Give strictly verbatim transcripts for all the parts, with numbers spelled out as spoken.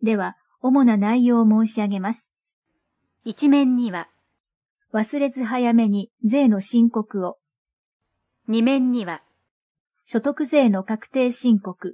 では、主な内容を申し上げます。 一面には、 忘れず早めに税の申告を。 二面には、 所得税の確定申告。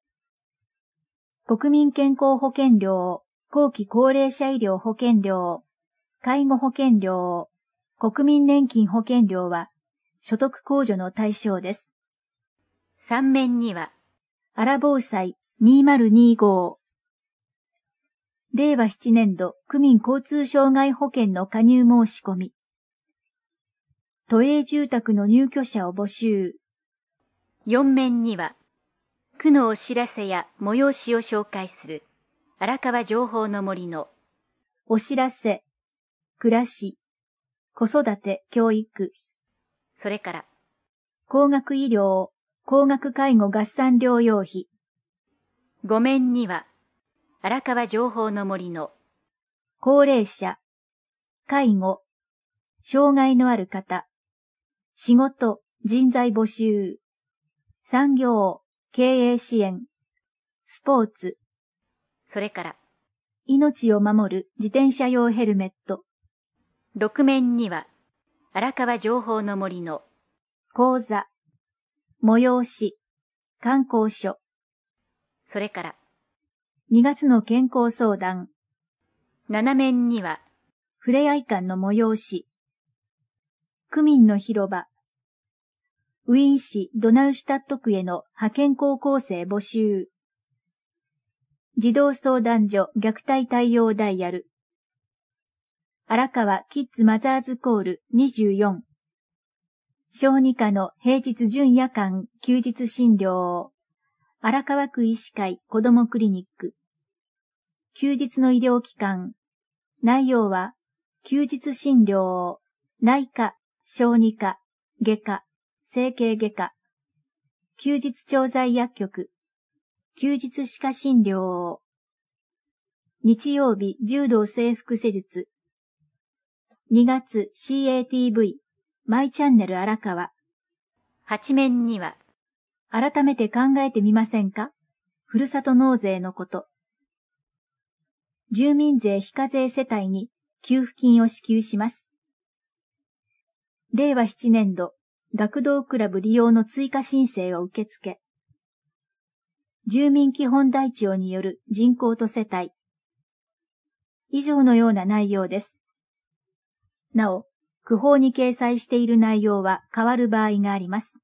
国民健康保険料を、後期高齢者医療保険料を、介護保険料を、国民年金保険料は、所得控除の対象です。 三面には、 アラ防災にせんにじゅうご。令和ななねん度区民交通障害保険の加入申し込み。都営住宅の入居者を募集。 四面には、区のお知らせや催しを紹介する、荒川情報の森の、 お知らせ、暮らし、子育て、教育。 それから、 高額医療、高額介護合算療養費。 五面には、荒川情報の森の、 高齢者、介護、障害のある方、仕事、人材募集、産業、経営支援、スポーツ。 それから、 命を守る自転車用ヘルメット。 六面には、荒川情報の森の、 講座、催し、観光所。 それから、 にがつの健康相談。 七面には、 ふれあい館の催し。区民の広場。ウィーン市ドナウシュタット区への派遣高校生募集。児童相談所虐待対応ダイヤル。荒川キッズマザーズコールにじゅうよん。小児科の平日準夜間休日診療。荒川区医師会子どもクリニック。休日の医療機関。内容は、休日診療、内科、小児科、外科、整形外科。休日調剤薬局。休日歯科診療。日曜日柔道整復施術。にがつ シーエーティーブイ、マイチャンネル荒川。 八面には、 改めて考えてみませんか？ふるさと納税のこと。住民税非課税世帯に給付金を支給します。令和ななねん度、学童クラブ利用の追加申請を受付。住民基本台帳による人口と世帯。以上のような内容です。なお、区法に掲載している内容は変わる場合があります。